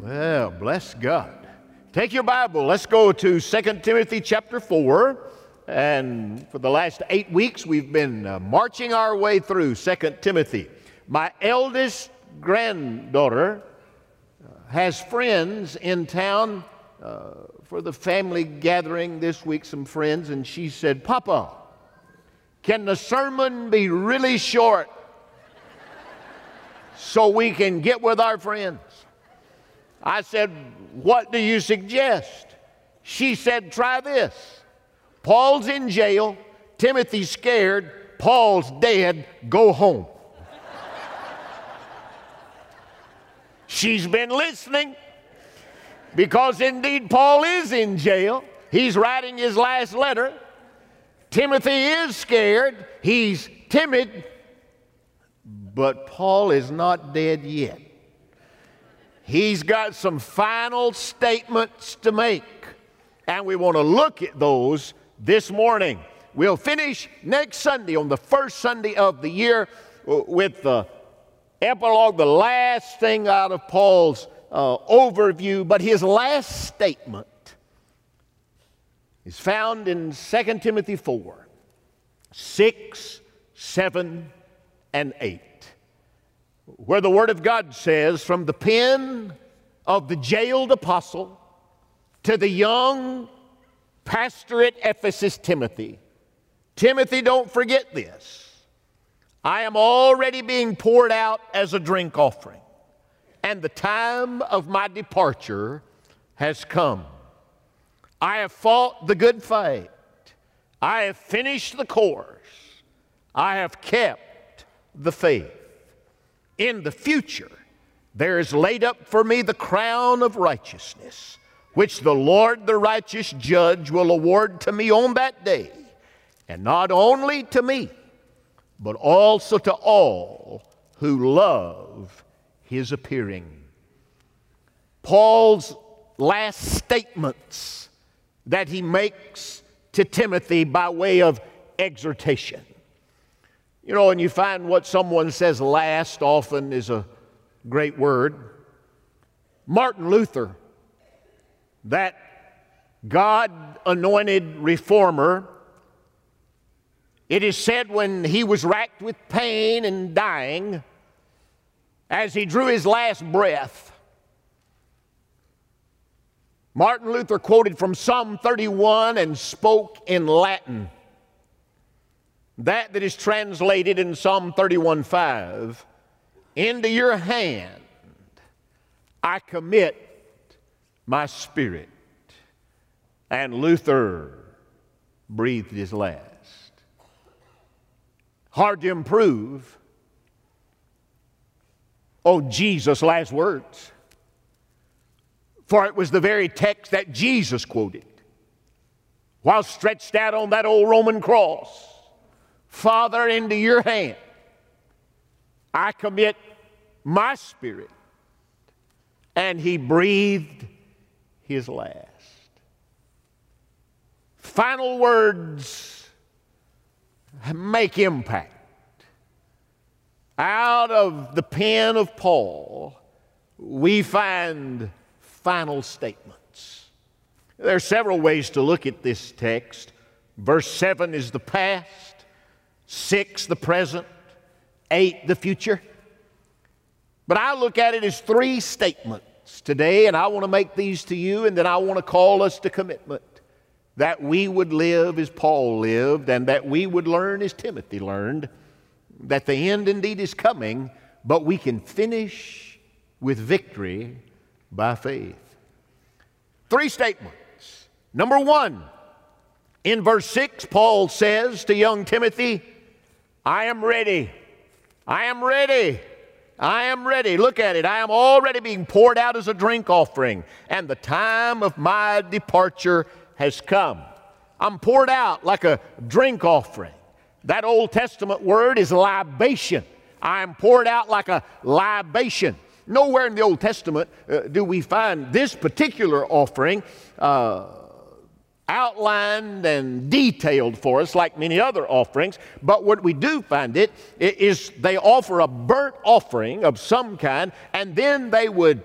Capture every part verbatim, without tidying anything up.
Well, bless God. Take your Bible. Let's go to Second Timothy chapter four. And for the last eight weeks, we've been uh, marching our way through Second Timothy. My eldest granddaughter uh, has friends in town uh, for the family gathering this week, some friends, and she said, "Papa, can the sermon be really short so we can get with our friends?" I said, "What do you suggest?" She said, "Try this. Paul's in jail, Timothy's scared, Paul's dead, go home." She's been listening, because indeed Paul is in jail. He's writing his last letter. Timothy is scared. He's timid. But Paul is not dead yet. He's got some final statements to make, and we want to look at those this morning. We'll finish next Sunday, on the first Sunday of the year, with the epilogue, the last thing out of Paul's uh, overview. But his last statement is found in Second Timothy four, six, seven, and eight. Where the Word of God says, "From the pen of the jailed apostle to the young pastor at Ephesus, Timothy. Timothy, don't forget this. I am already being poured out as a drink offering, and the time of my departure has come. I have fought the good fight. I have finished the course. I have kept the faith. In the future, there is laid up for me the crown of righteousness, which the Lord, the righteous judge, will award to me on that day, and not only to me, but also to all who love his appearing." Paul's last statements that he makes to Timothy by way of exhortation. You know, and you find what someone says last often is a great word. Martin Luther, that God-anointed reformer, it is said when he was racked with pain and dying, as he drew his last breath, Martin Luther quoted from Psalm thirty-one and spoke in Latin. That that is translated in Psalm thirty-one five, "Into your hand I commit my spirit." And Luther breathed his last. Hard to improve. Oh, Jesus' last words. For it was the very text that Jesus quoted while stretched out on that old Roman cross. "Father, into your hand I commit my spirit." And he breathed his last. Final words make impact. Out of the pen of Paul, we find final statements. There are several ways to look at this text. Verse seven is the past. Six, the present. Eight, the future. But I look at it as three statements today, and I want to make these to you, and then I want to call us to commitment, that we would live as Paul lived, and that we would learn as Timothy learned, that the end indeed is coming, but we can finish with victory by faith. Three statements. Number one, in verse six, Paul says to young Timothy, "I am ready. I am ready. I am ready." Look at it. "I am already being poured out as a drink offering, and the time of my departure has come." I'm poured out like a drink offering. That Old Testament word is libation. I am poured out like a libation. Nowhere in the Old Testament uh, do we find this particular offering uh, outlined and detailed for us like many other offerings, but what we do find it is they offer a burnt offering of some kind, and then they would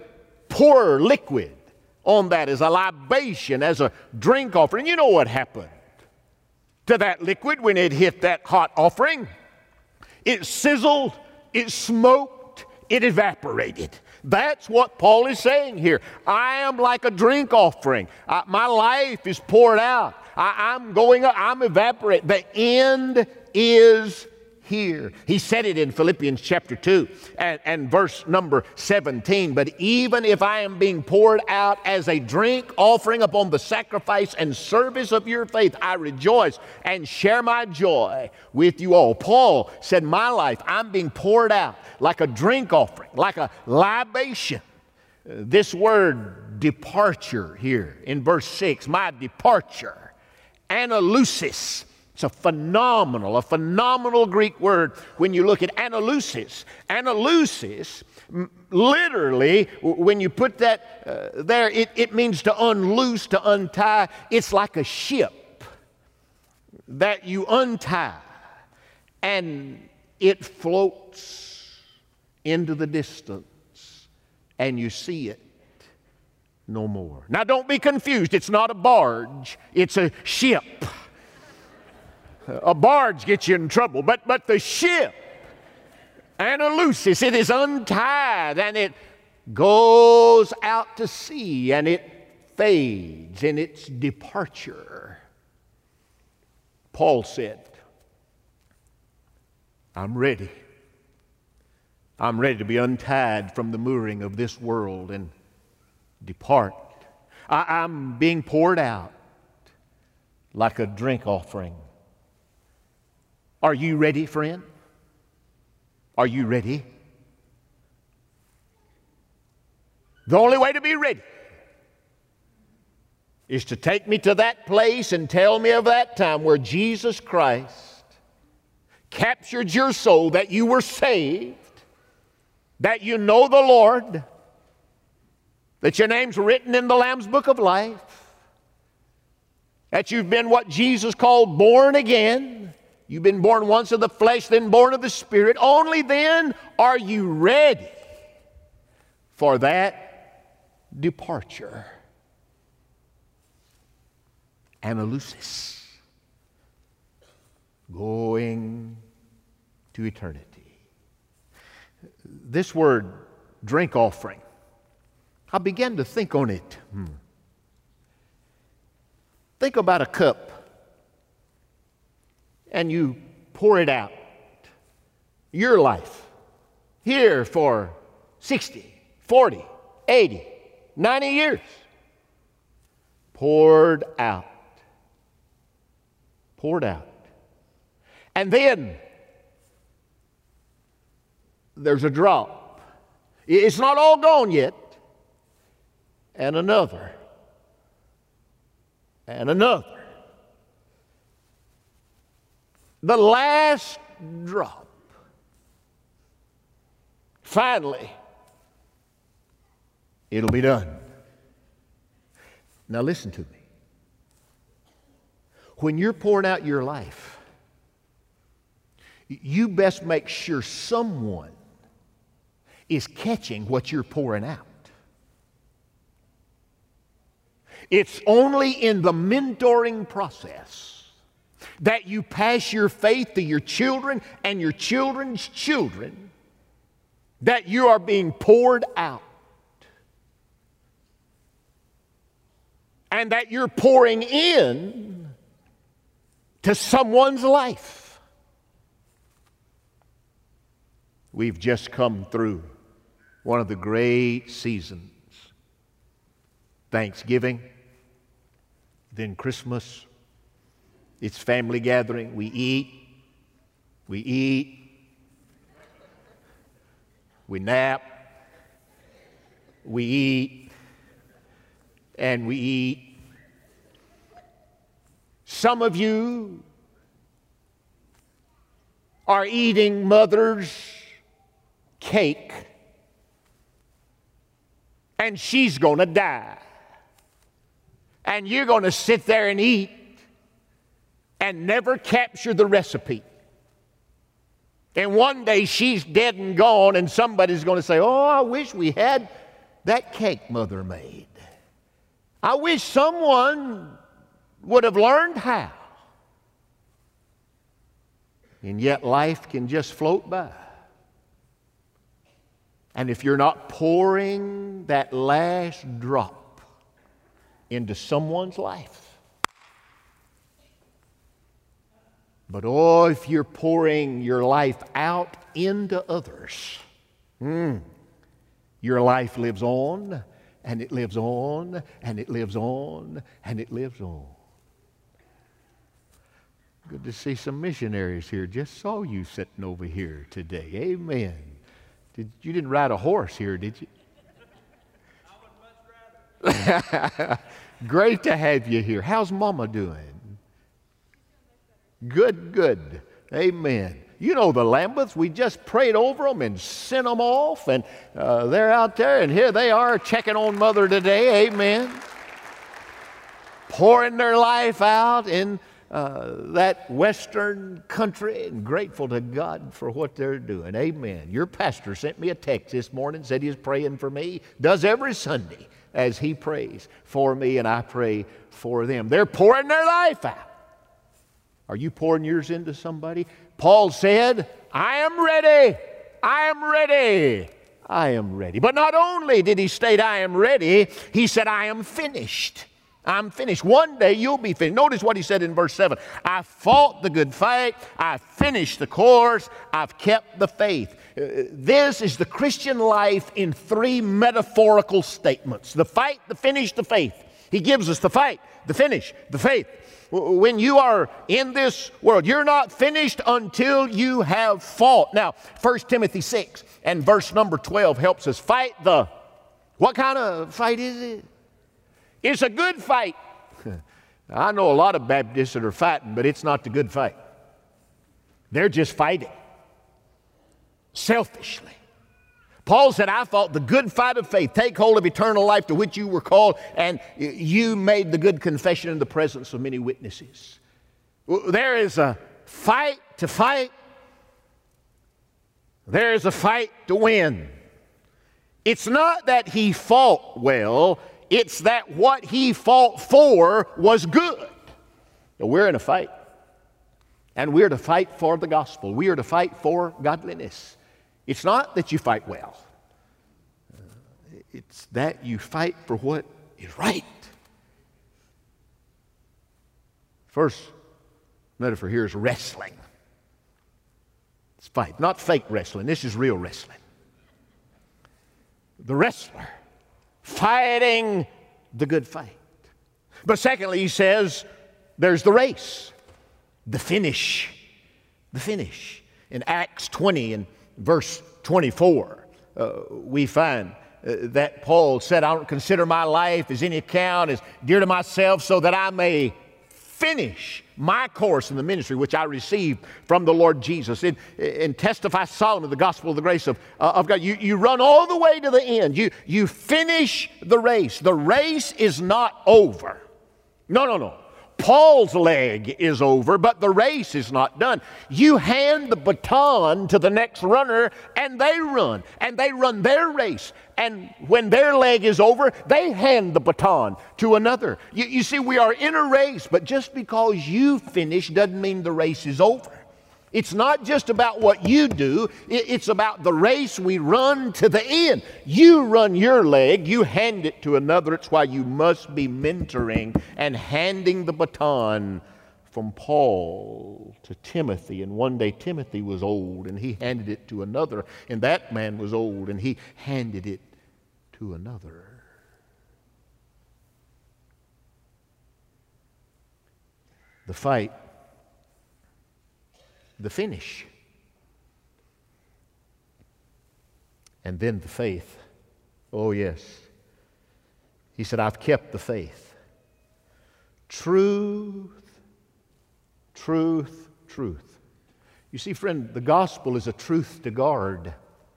pour liquid on that as a libation, as a drink offering. You know what happened to that liquid when it hit that hot offering? It sizzled, it smoked, it evaporated. That's what Paul is saying here. I am like a drink offering. I, my life is poured out. I, I'm going up, I'm evaporating. The end is here. He said it in Philippians chapter two and, and verse number seventeen. But even if I am being poured out as a drink offering upon the sacrifice and service of your faith, I rejoice and share my joy with you all. Paul said, my life, I'm being poured out like a drink offering, like a libation. This word departure here in verse six, my departure, analusis. It's a phenomenal, a phenomenal Greek word when you look at analusis. Analusis, literally, when you put that uh, there, it, it means to unloose, to untie. It's like a ship that you untie and it floats into the distance and you see it no more. Now don't be confused. It's not a barge. It's a ship. A barge gets you in trouble, but, but the ship, analusis, it is untied and it goes out to sea and it fades in its departure. Paul said, I'm ready. I'm ready to be untied from the mooring of this world and depart. I, I'm being poured out like a drink offering. Are you ready, friend? Are you ready? The only way to be ready is to take me to that place and tell me of that time where Jesus Christ captured your soul, that you were saved, that you know the Lord, that your name's written in the Lamb's Book of Life, that you've been what Jesus called born again. You've been born once of the flesh, then born of the Spirit. Only then are you ready for that departure. Analusis. Going to eternity. This word, drink offering, I began to think on it. Hmm. Think about a cup. And you pour it out. Your life. Here for sixty, forty, eighty, ninety years. Poured out. Poured out. And then there's a drop. It's not all gone yet. And another. And another. The last drop. Finally, it'll be done. Now listen to me. When you're pouring out your life, you best make sure someone is catching what you're pouring out. It's only in the mentoring process that you pass your faith to your children and your children's children, that you are being poured out. And that you're pouring in to someone's life. We've just come through one of the great seasons. Thanksgiving, then Christmas. It's family gathering. We eat. We eat. We nap. We eat. And we eat. Some of you are eating mother's cake, and she's going to die. And you're going to sit there and eat and never capture the recipe. And one day she's dead and gone, and somebody's going to say, oh, I wish we had that cake Mother made. I wish someone would have learned how. And yet life can just float by. And if you're not pouring that last drop into someone's life, but oh, if you're pouring your life out into others, mm, your life lives on, and it lives on, and it lives on, and it lives on. Good to see some missionaries here. Just saw you sitting over here today. Amen. Did, you didn't ride a horse here, did you? I would much rather. Great to have you here. How's Mama doing? Good, good. Amen. You know the Lambeths, we just prayed over them and sent them off, and uh, they're out there, and here they are checking on Mother today. Amen. Pouring their life out in Uh, that western country, and grateful to God for what they're doing. Amen. Your pastor sent me a text this morning, said he's praying for me, does every Sunday as he prays for me, and I pray for them. They're pouring their life out. Are you pouring yours into somebody? Paul said, I am ready. I am ready. I am ready. But not only did he state, I am ready, he said, I am finished. I'm finished. One day you'll be finished. Notice what he said in verse seven. I fought the good fight. I finished the course. I've kept the faith. Uh, this is the Christian life in three metaphorical statements. The fight, the finish, the faith. He gives us the fight, the finish, the faith. When you are in this world, you're not finished until you have fought. Now, First Timothy six and verse number twelve helps us fight the, what kind of fight is it? It's a good fight. I know a lot of Baptists that are fighting, but it's not the good fight. They're just fighting selfishly. Paul said, I fought the good fight of faith. Take hold of eternal life to which you were called, and you made the good confession in the presence of many witnesses. There is a fight to fight. There is a fight to win. It's not that he fought well. It's that what he fought for was good. We're in a fight. And we're to fight for the gospel. We are to fight for godliness. It's not that you fight well. It's that you fight for what is right. First metaphor here is wrestling. It's fight, not fake wrestling. This is real wrestling. The wrestler fighting the good fight. But secondly, he says, there's the race, the finish, the finish. In Acts twenty and verse twenty-four, uh, we find uh, that Paul said, I don't consider my life as any account, as dear to myself, so that I may finish my course in the ministry which I received from the Lord Jesus, and, and testify solemnly the gospel of the grace of, uh, of God. You, you run all the way to the end. You, you finish the race. The race is not over. No, no, no. Paul's leg is over, but the race is not done. You hand the baton to the next runner, and they run, and they run their race. And when their leg is over, they hand the baton to another. You, you see, we are in a race, but just because you finish doesn't mean the race is over. It's not just about what you do. It's about the race we run to the end. You run your leg, you hand it to another. It's why you must be mentoring and handing the baton from Paul to Timothy. And one day Timothy was old and he handed it to another. And that man was old and he handed it to another. The fight, the finish, and then the faith. Oh, yes. He said, I've kept the faith. Truth, truth, truth. You see, friend, the gospel is a truth to guard.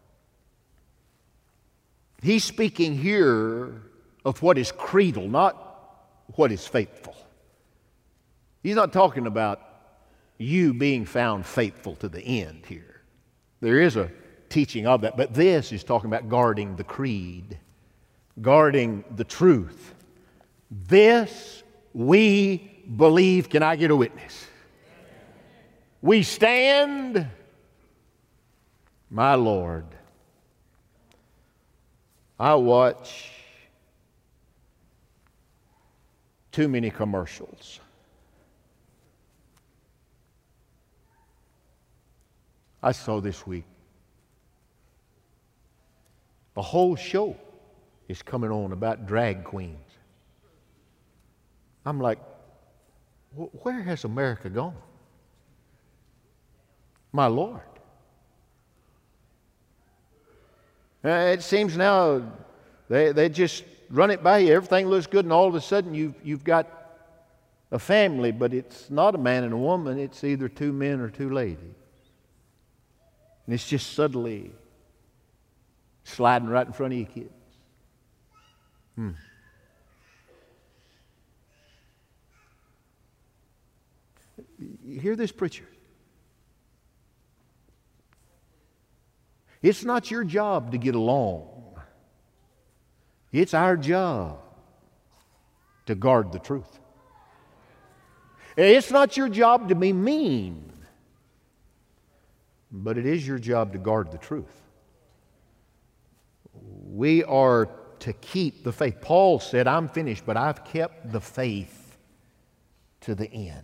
He's speaking here of what is creedal, not what is faithful. He's not talking about you being found faithful to the end here. There is a teaching of that, but this is talking about guarding the creed. guarding the truth. This we believe. Can I get a witness? We stand, my Lord. I watch too many commercials. I saw this week, the whole show is coming on about drag queens. I'm like, where has America gone? My Lord. Uh, it seems now they, they just run it by you. Everything looks good, and all of a sudden you've, you've got a family, but it's not a man and a woman. It's either two men or two ladies. And it's just subtly sliding right in front of your kids. Hmm. You hear this, preacher? It's not your job to get along. It's our job to guard the truth. It's not your job to be mean, but it is your job to guard the truth. We are to keep the faith. Paul said, I'm finished, but I've kept the faith to the end.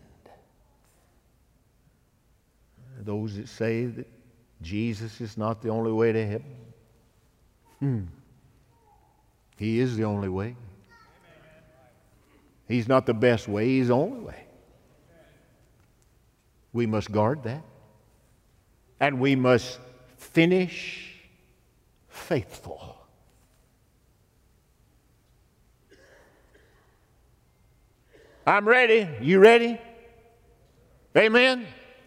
Those that say that Jesus is not the only way to heaven. Hmm. He is the only way. He's not the best way, He's the only way. We must guard that. And we must finish faithful. I'm ready. You ready? Amen?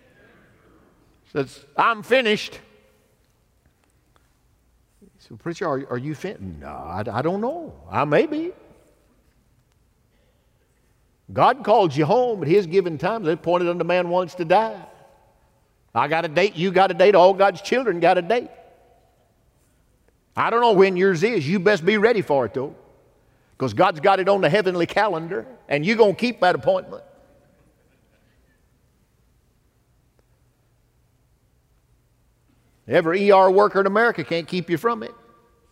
Says, I'm finished. So, preacher, are, are you finished? No, I, I don't know. I may be. God called you home at His given time. They appointed unto man once to die. I got a date. You got a date. All God's children got a date. I don't know when yours is. You best be ready for it, though, because God's got it on the heavenly calendar, and you're going to keep that appointment. Every E R worker in America can't keep you from it.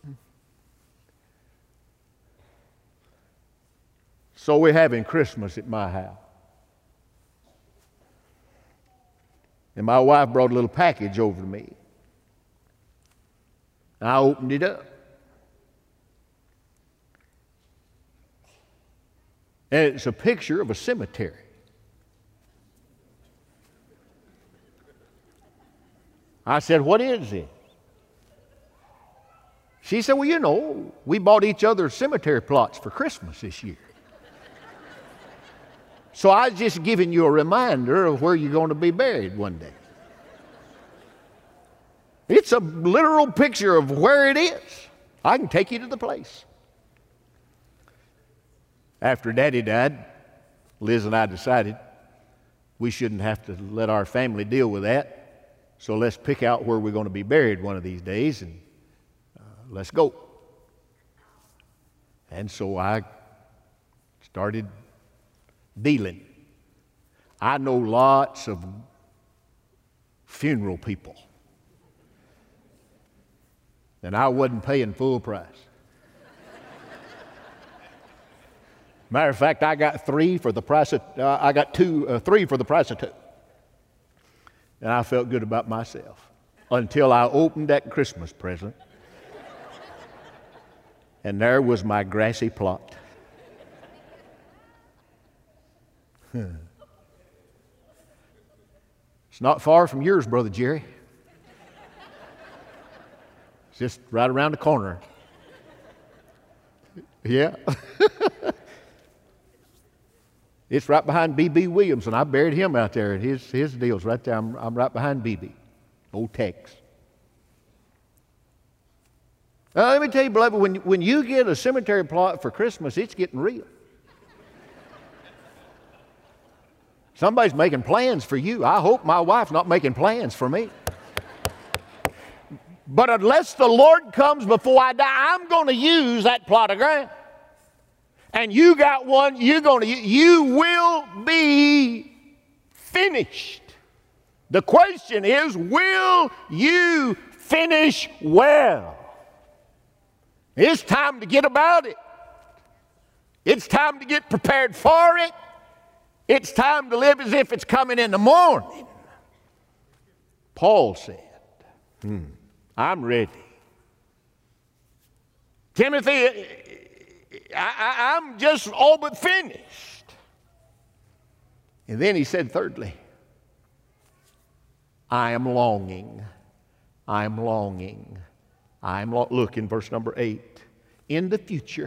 So we're having Christmas at my house. And my wife brought a little package over to me. I opened it up. And it's a picture of a cemetery. I said, what is it? She said, well, you know, we bought each other cemetery plots for Christmas this year. So I was just giving you a reminder of where you're going to be buried one day. It's a literal picture of where it is. I can take you to the place. After Daddy died, Liz and I decided we shouldn't have to let our family deal with that. So let's pick out where we're going to be buried one of these days, and uh, let's go. And so I started dealing. I know lots of funeral people, and I wasn't paying full price. Matter of fact, I got three for the price of, uh, I got two, uh, three for the price of two. And I felt good about myself until I opened that Christmas present, and there was my grassy plot. It's not far from yours, Brother Jerry. It's just right around the corner. Yeah. It's right behind B B Williams, and I buried him out there, and his, his deal's right there. I'm, I'm right behind B B, old Tex. Now, let me tell you, beloved, when, when you get a cemetery plot for Christmas, it's getting real. Somebody's making plans for you. I hope my wife's not making plans for me. But unless the Lord comes before I die, I'm going to use that plot of ground. And you got one, you're going to, you will be finished. The question is, will you finish well? It's time to get about it. It's time to get prepared for it. It's time to live as if it's coming in the morning. Paul said, hmm, I'm ready. Timothy, I, I, I'm just all but finished. And then he said, thirdly, I am longing. I am longing. I am lo- look in verse number eight. In the future,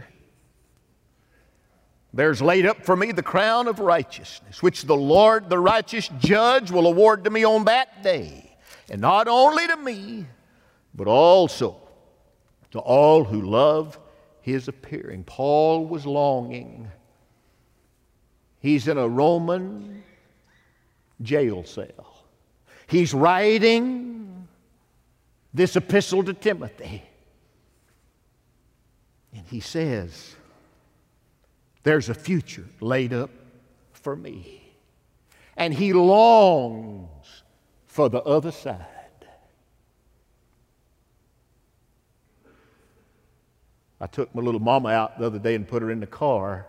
there's laid up for me the crown of righteousness, which the Lord, the righteous judge, will award to me on that day. And not only to me, but also to all who love his appearing. Paul was longing. He's in a Roman jail cell. He's writing this epistle to Timothy. And he says, there's a future laid up for me. And he longs for the other side. I took my little mama out the other day and put her in the car.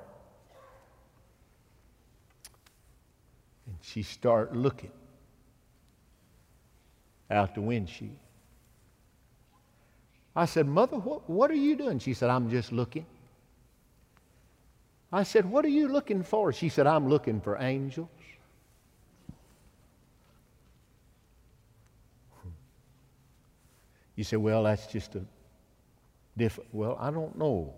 And she started looking out the windshield. I said, Mother, what, what are you doing? She said, I'm just looking. I said, what are you looking for? She said, I'm looking for angels. You say, well, that's just a different, well, I don't know.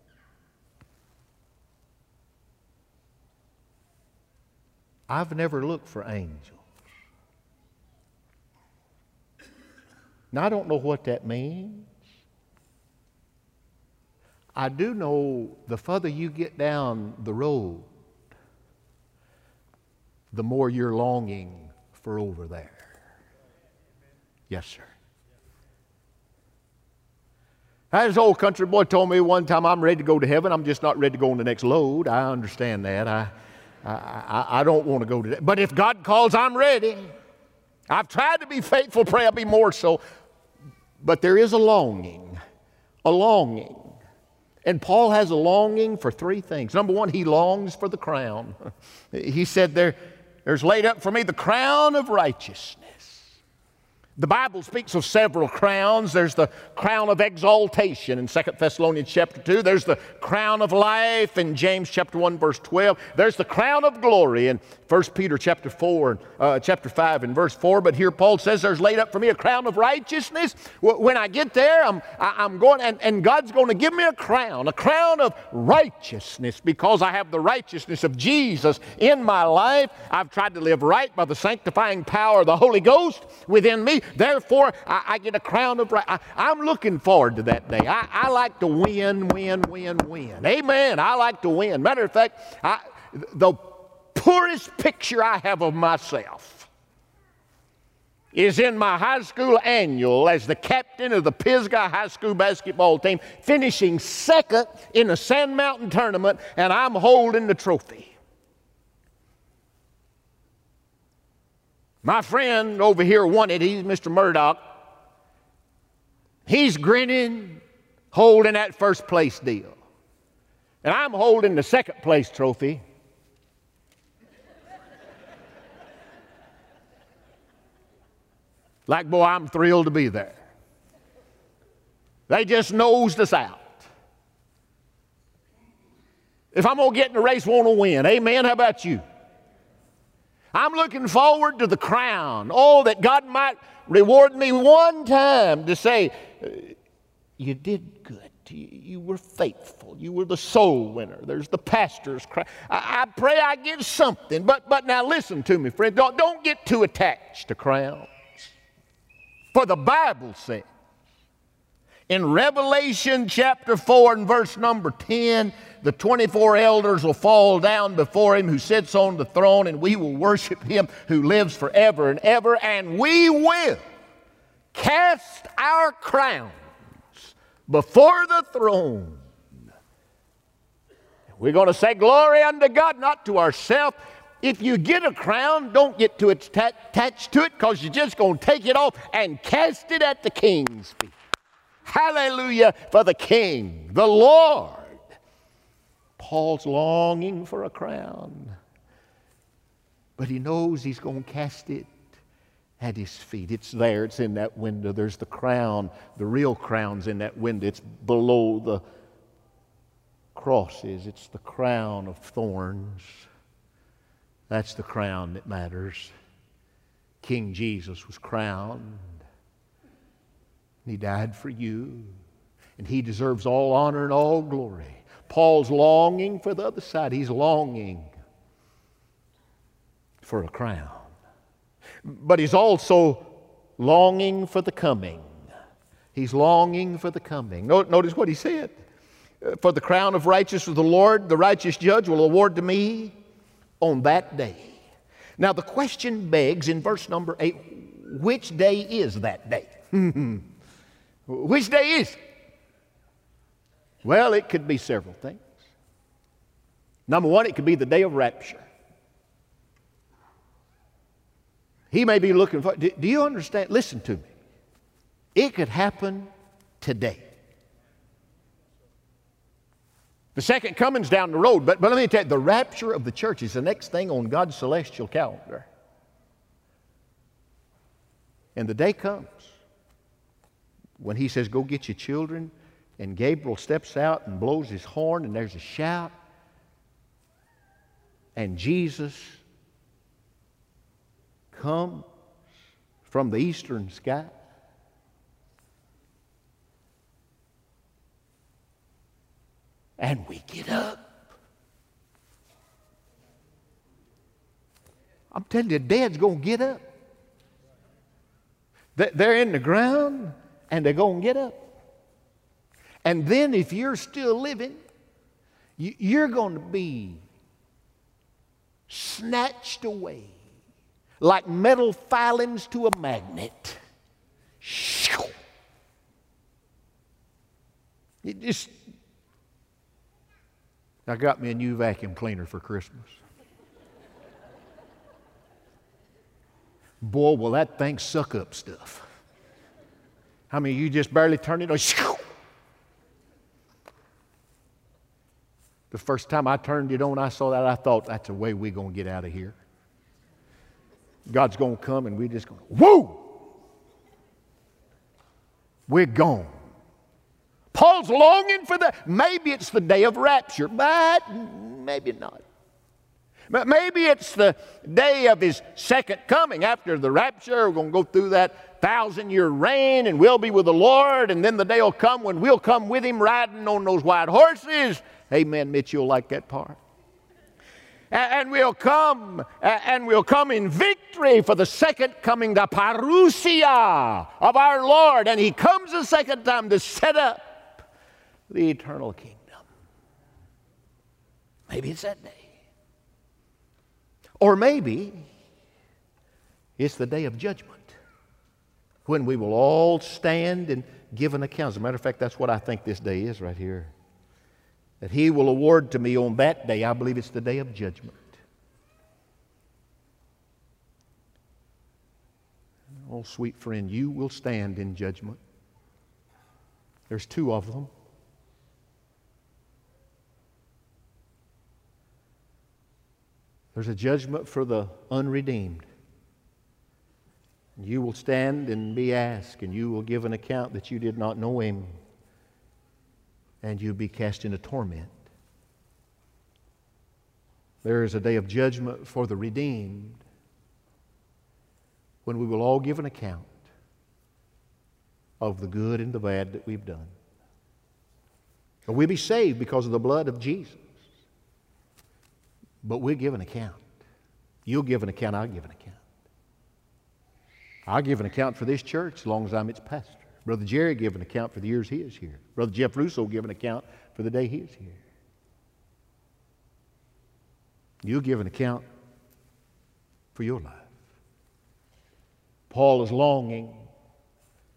I've never looked for angels. Now, I don't know what that means. I do know the further you get down the road, the more you're longing for over there. Yes, sir. This old country boy told me one time, I'm ready to go to heaven. I'm just not ready to go on the next load. I understand that. I, I, I, I don't want to go to that. But if God calls, I'm ready. I've tried to be faithful. Pray I'll be more so. But there is a longing, a longing. And Paul has a longing for three things. Number one, he longs for the crown. He said, there, there's laid up for me the crown of righteousness. The Bible speaks of several crowns. There's the crown of exaltation in Second Thessalonians chapter two. There's the crown of life in James chapter one, verse twelve. There's the crown of glory in First Peter chapter four, uh, chapter five and verse four. But here Paul says there's laid up for me a crown of righteousness. When I get there, I'm, I'm going, and, and God's going to give me a crown, a crown of righteousness, because I have the righteousness of Jesus in my life. I've tried to live right by the sanctifying power of the Holy Ghost within me. Therefore, I, I get a crown of right. I, I'm looking forward to that day. I, I like to win, win, win, win. Amen. I like to win. Matter of fact, I, the poorest picture I have of myself is in my high school annual as the captain of the Pisgah High School basketball team, finishing second in the Sand Mountain tournament, and I'm holding the trophy. My friend over here won it. He's Mister Murdoch. He's grinning, holding that first place deal. And I'm holding the second place trophy. Like, boy, I'm thrilled to be there. They just nosed us out. If I'm going to get in the race, want to win. Amen? How about you? I'm looking forward to the crown. Oh, that God might reward me one time to say, you did good. You, you were faithful. You were the soul winner. There's the pastor's crown. I, I pray I get something. But, but now listen to me, friend. Don't, don't get too attached to crowns. For the Bible says in Revelation chapter four and verse number ten, the twenty-four elders will fall down before him who sits on the throne, and we will worship him who lives forever and ever, and we will cast our crowns before the throne. We're going to say glory unto God, not to ourselves. If you get a crown, don't get too attached to it, because you're just going to take it off and cast it at the King's feet. Hallelujah for the King, the Lord. Paul's longing for a crown, but he knows he's going to cast it at his feet. It's there. It's in that window. There's the crown. The real crown's in that window. It's below the crosses. It's the crown of thorns. That's the crown that matters. King Jesus was crowned. He died for you. And he deserves all honor and all glory. Paul's longing for the other side. He's longing for a crown. But he's also longing for the coming. He's longing for the coming. Notice what he said. For the crown of righteousness of the Lord, the righteous judge, will award to me on that day. Now the question begs in verse number eight, which day is that day? Which day is it? Well, it could be several things. Number one, it could be the day of rapture. He may be looking for, do, do you understand? Listen to me. It could happen today. The second coming's down the road, but, but let me tell you, the rapture of the church is the next thing on God's celestial calendar. And the day comes when he says, go get your children, and Gabriel steps out and blows his horn, and there's a shout, and Jesus comes from the eastern sky. And we get up. I'm telling you, the dead's going to get up. They're in the ground, and they're going to get up. And then if you're still living, you're going to be snatched away like metal filings to a magnet. It just... I got me a new vacuum cleaner for Christmas. Boy, will that thing suck up stuff. I mean, you just barely turn it on. The first time I turned it on, I saw that, I thought, that's the way we're going to get out of here. God's going to come and we're just going to, whoo! We're gone. Paul's longing for that. Maybe it's the day of rapture, but maybe not. But maybe it's the day of his second coming. After the rapture, we're going to go through that thousand-year reign, and we'll be with the Lord, and then the day will come when we'll come with him riding on those white horses. Amen, Mitch, you'll like that part. And we'll come, and we'll come in victory for the second coming, the parousia of our Lord. And he comes a second time to set up the eternal kingdom. Maybe it's that day. Or maybe it's the day of judgment, when we will all stand and give an account. As a matter of fact, that's what I think this day is right here. That he will award to me on that day. I believe it's the day of judgment. Oh, sweet friend, you will stand in judgment. There's two of them. There's a judgment for the unredeemed. You will stand and be asked, and you will give an account that you did not know him, and you'll be cast into torment. There is a day of judgment for the redeemed, when we will all give an account of the good and the bad that we've done. And we'll be saved because of the blood of Jesus. But we'll give an account. You'll give an account, I'll give an account. I'll give an account for this church as long as I'm its pastor. Brother Jerry give an account for the years he is here. Brother Jeff Russo give an account for the day he is here. You'll give an account for your life. Paul is longing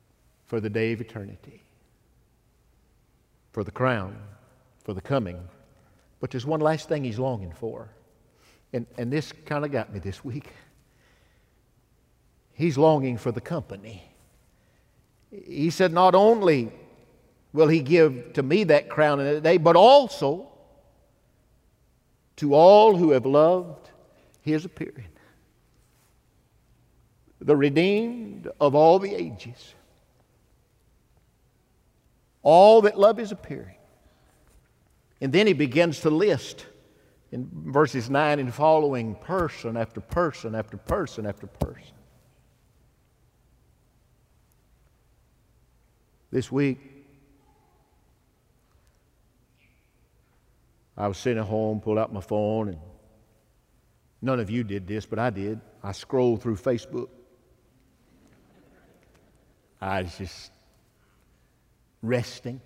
for the day of eternity, for the crown, for the coming. But there's one last thing he's longing for. And, and this kind of got me this week. He's longing for the company. He said, not only will he give to me that crown in that day, but also to all who have loved his appearing. The redeemed of all the ages. All that love his appearing. And then he begins to list in verses nine and following person after person after person after person. This week, I was sitting at home, pulled out my phone, and none of you did this, but I did. I scrolled through Facebook. I was just resting.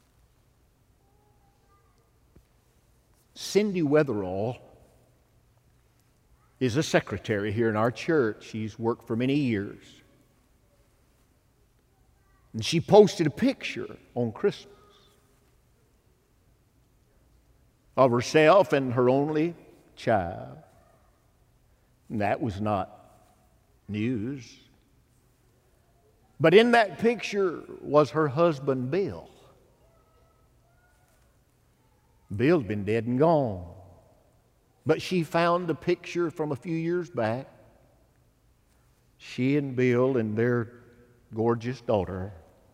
Cindy Weatherall is a secretary here in our church. She's worked for many years. And she posted a picture on Christmas of herself and her only child. And that was not news. But in that picture was her husband, Bill. Bill's been dead and gone. But she found a picture from a few years back. She and Bill and their gorgeous daughter.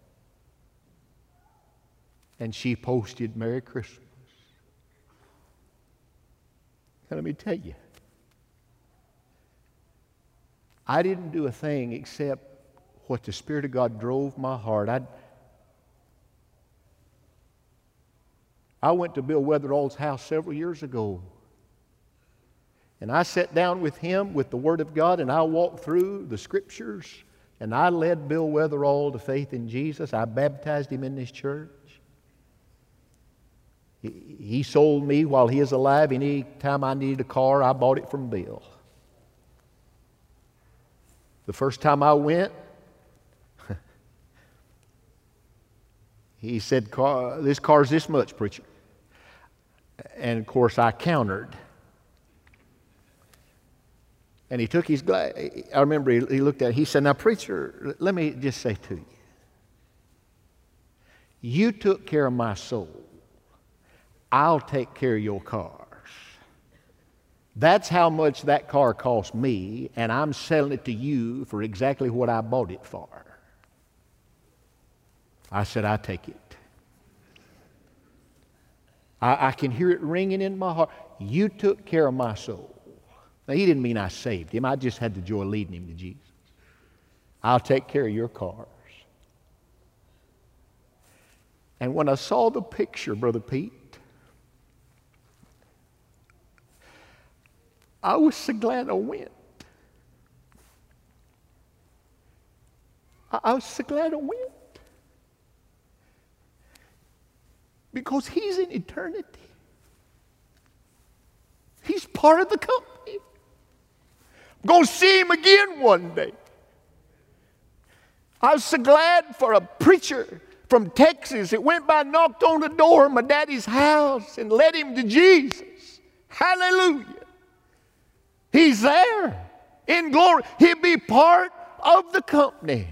And she posted Merry Christmas. And let me tell you, I didn't do a thing except what the Spirit of God drove my heart. I I went to Bill Weatherall's house several years ago. And I sat down with him with the Word of God, and I walked through the Scriptures, and I led Bill Weatherall to faith in Jesus. I baptized him in this church. He, he sold me while he was alive. Any time I needed a car, I bought it from Bill. The first time I went, he said, car, this car's this much, preacher. And of course I countered. And he took his glass. I remember he, he looked at it. He said, now preacher, let me just say to you. You took care of my soul. I'll take care of your cars. That's how much that car cost me, and I'm selling it to you for exactly what I bought it for. I said, I take it. I, I can hear it ringing in my heart. You took care of my soul. Now, he didn't mean I saved him. I just had the joy of leading him to Jesus. I'll take care of your cars. And when I saw the picture, Brother Pete, I was so glad I went. I, I was so glad I went. Because he's in eternity. He's part of the company. I'm going to see him again one day. I was so glad for a preacher from Texas that went by, knocked on the door of my daddy's house and led him to Jesus. Hallelujah. He's there in glory. He'll be part of the company.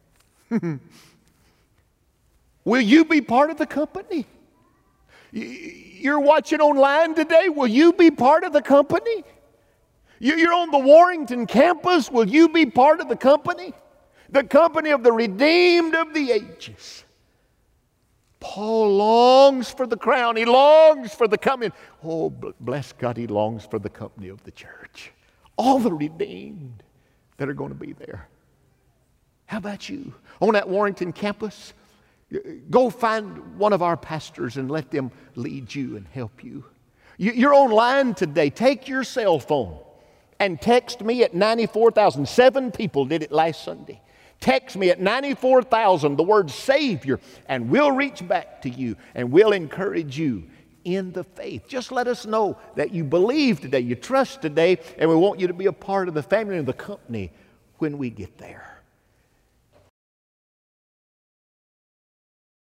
Will you be part of the company? You're watching online today. Will you be part of the company? You're on the Warrington campus. Will you be part of the company? The company of the redeemed of the ages. Paul longs for the crown. He longs for the coming. Oh, bless God, he longs for the company of the church. All the redeemed that are going to be there. How about you? On that Warrington campus, go find one of our pastors and let them lead you and help you. You're online today. Take your cell phone and text me at ninety-four thousand. Seven people did it last Sunday. Text me at ninety-four thousand, the word Savior, and we'll reach back to you and we'll encourage you in the faith. Just let us know that you believe today, you trust today, and we want you to be a part of the family and the company when we get there.